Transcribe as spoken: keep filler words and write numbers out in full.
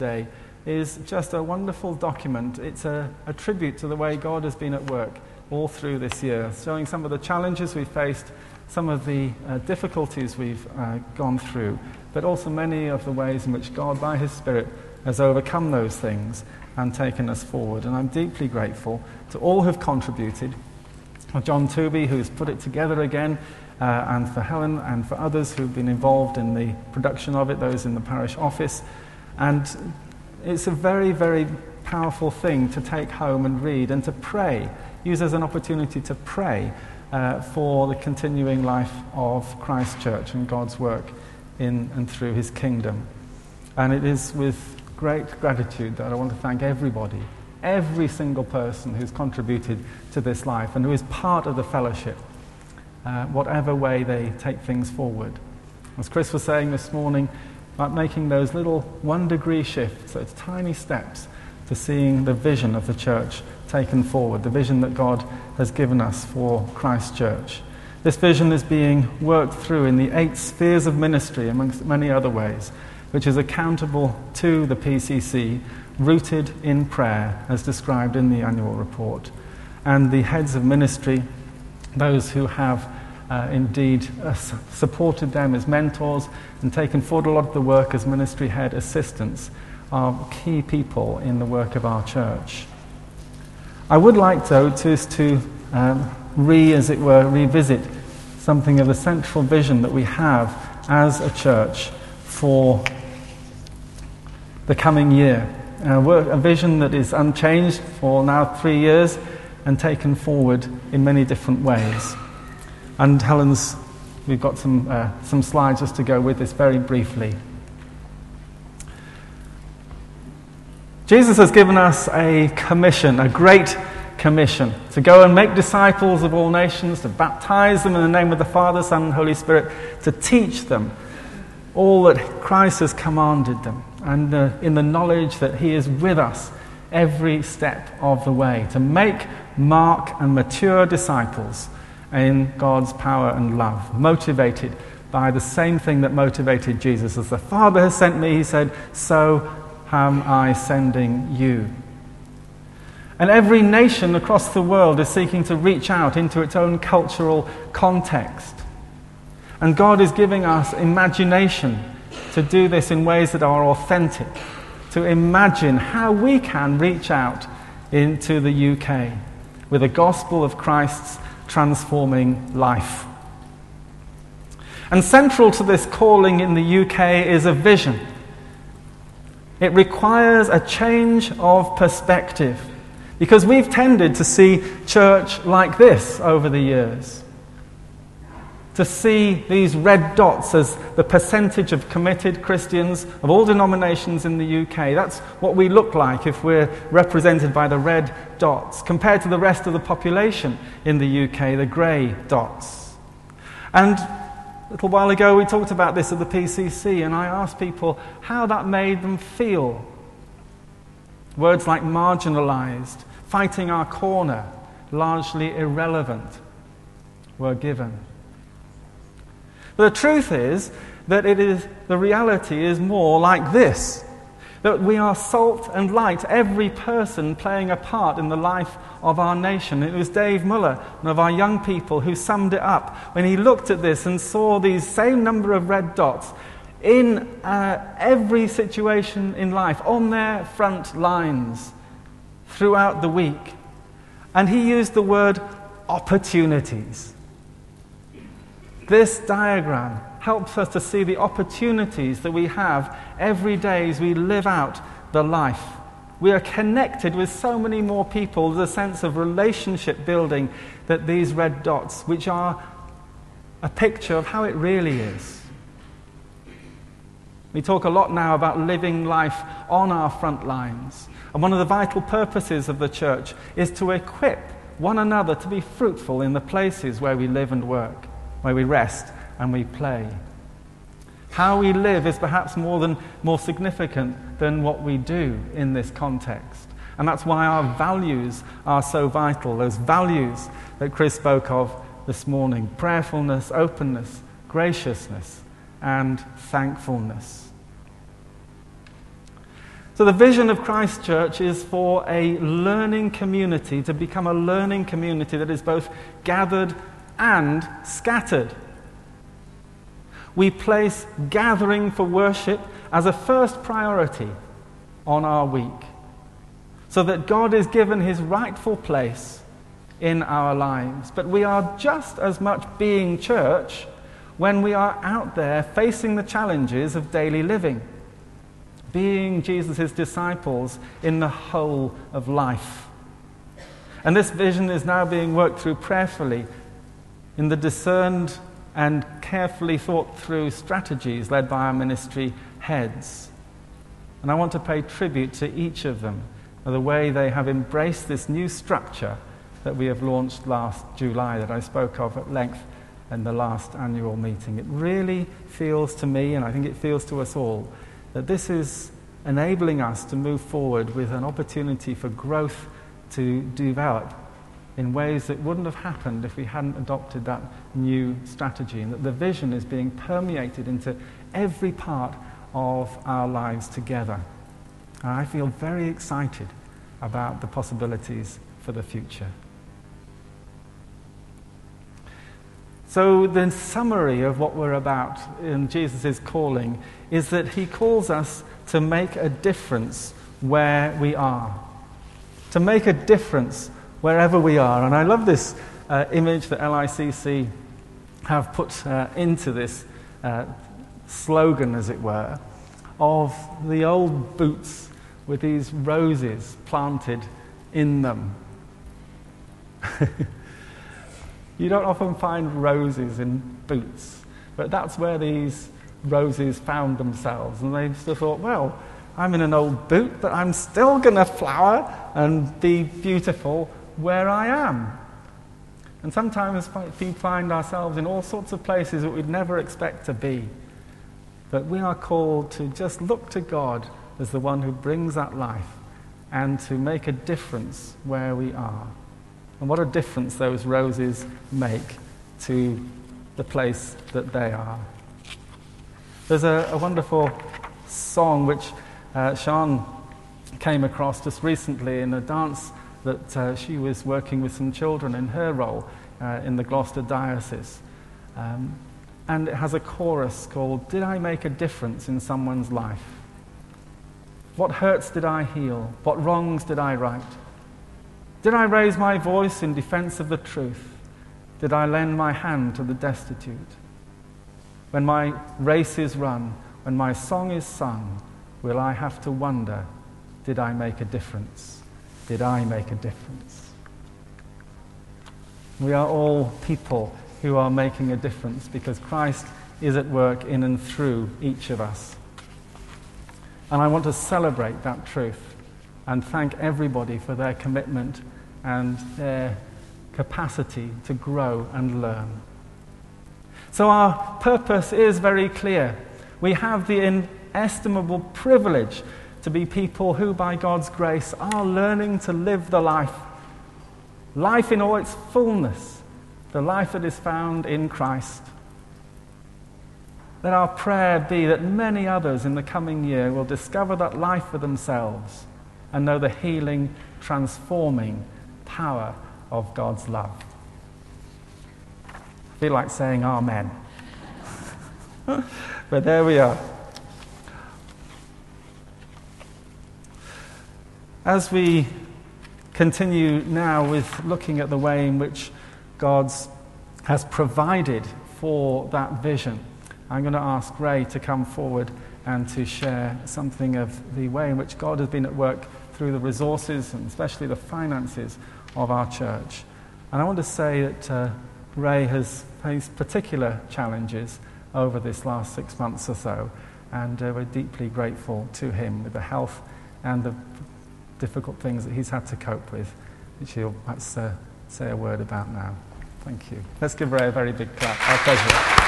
today is just a wonderful document. It's a, a tribute to the way God has been at work all through this year, showing some of the challenges we've faced, some of the uh, difficulties we've uh, gone through, but also many of the ways in which God, by His Spirit, has overcome those things and taken us forward. And I'm deeply grateful to all who've contributed, for John Tooby, who's put it together again, uh, and for Helen and for others who've been involved in the production of it, those in the parish office. And it's a very, very powerful thing to take home and read and to pray, use as an opportunity to pray uh, for the continuing life of Christ Church and God's work in and through His kingdom. And it is with great gratitude that I want to thank everybody, every single person who's contributed to this life and who is part of the fellowship, uh, whatever way they take things forward. As Chris was saying this morning, about making those little one-degree shifts, those tiny steps to seeing the vision of the church taken forward, the vision that God has given us for Christ Church. This vision is being worked through in the eight spheres of ministry, amongst many other ways, which is accountable to the P C C, rooted in prayer, as described in the annual report. And the heads of ministry, those who have uh, indeed uh, supported them as mentors and taken forward a lot of the work as ministry head assistants, are key people in the work of our church. I would like, though, just to um, re, as it were, revisit something of the central vision that we have as a church for the coming year. Uh, a vision that is unchanged for now three years and taken forward in many different ways. And Helen's, we've got some uh, some slides just to go with this very briefly. Jesus has given us a commission, a great commission, to go and make disciples of all nations, to baptize them in the name of the Father, Son, and Holy Spirit, to teach them all that Christ has commanded them, and uh, in the knowledge that He is with us every step of the way, to make, mark, and mature disciples in God's power and love, motivated by the same thing that motivated Jesus. As the Father has sent me, He said, so am I sending you. And every nation across the world is seeking to reach out into its own cultural context. And God is giving us imagination to do this in ways that are authentic, to imagine how we can reach out into the U K with the gospel of Christ's transforming life. And central to this calling in the U K is a vision. It requires a change of perspective, because we've tended to see church like this over the years. To see these red dots as the percentage of committed Christians of all denominations in the U K. That's what we look like if we're represented by the red dots, compared to the rest of the population in the U K, the grey dots. And a little while ago we talked about this at the P C C, and I asked people how that made them feel. Words like marginalised, fighting our corner, largely irrelevant, were given. But the truth is that it is the reality is more like this, that we are salt and light, every person playing a part in the life of our nation. It was Dave Muller, one of our young people, who summed it up when he looked at this and saw these same number of red dots in uh, every situation in life, on their front lines throughout the week. And he used the word opportunities. This diagram helps us to see the opportunities that we have every day as we live out the life. We are connected with so many more people. There's a sense of relationship building that these red dots, which are a picture of how it really is. We talk a lot now about living life on our front lines. And one of the vital purposes of the church is to equip one another to be fruitful in the places where we live and work, where we rest and we play. How we live is perhaps more than more significant than what we do in this context. And that's why our values are so vital, those values that Chris spoke of this morning: prayerfulness, openness, graciousness, and thankfulness. So the vision of Christ Church is for a learning community, to become a learning community that is both gathered and scattered. We place gathering for worship as a first priority on our week, so that God is given his rightful place in our lives. But we are just as much being church when we are out there facing the challenges of daily living, being Jesus' disciples in the whole of life. And this vision is now being worked through prayerfully in the discerned and carefully thought through strategies led by our ministry heads. And I want to pay tribute to each of them for the way they have embraced this new structure that we have launched last July, that I spoke of at length in the last annual meeting. It really feels to me, and I think it feels to us all, that this is enabling us to move forward with an opportunity for growth to develop in ways that wouldn't have happened if we hadn't adopted that new strategy, and that the vision is being permeated into every part of our lives together. And I feel very excited about the possibilities for the future. So the summary of what we're about in Jesus' calling is that he calls us to make a difference where we are. To make a difference wherever we are. And I love this uh, image that L I C C have put uh, into this uh, slogan, as it were, of the old boots with these roses planted in them. You don't often find roses in boots, but that's where these roses found themselves. And they just thought, well, I'm in an old boot, but I'm still going to flower and be beautiful where I am. And sometimes we find ourselves in all sorts of places that we'd never expect to be. But we are called to just look to God as the one who brings that life and to make a difference where we are. And what a difference those roses make to the place that they are. There's a, a wonderful song which uh, Sean came across just recently in a dance that uh, she was working with some children in her role uh, in the Gloucester Diocese. Um, and it has a chorus called, "Did I make a difference in someone's life? What hurts did I heal? What wrongs did I right? Did I raise my voice in defense of the truth? Did I lend my hand to the destitute? When my race is run, when my song is sung, will I have to wonder, did I make a difference? Did I make a difference?" We are all people who are making a difference because Christ is at work in and through each of us. And I want to celebrate that truth and thank everybody for their commitment and their capacity to grow and learn. So our purpose is very clear. We have the inestimable privilege to be people who, by God's grace, are learning to live the life. Life in all its fullness, the life that is found in Christ. Let our prayer be that many others in the coming year will discover that life for themselves and know the healing, transforming power of God's love. I feel like saying amen. But there we are. As we continue now with looking at the way in which God has provided for that vision, I'm going to ask Ray to come forward and to share something of the way in which God has been at work through the resources and especially the finances of our church. And I want to say that uh, Ray has faced particular challenges over this last six months or so, and uh, we're deeply grateful to him with the health and the difficult things that he's had to cope with, which he'll perhaps uh, say a word about now. Thank you. Let's give Ray a very big clap. Our pleasure.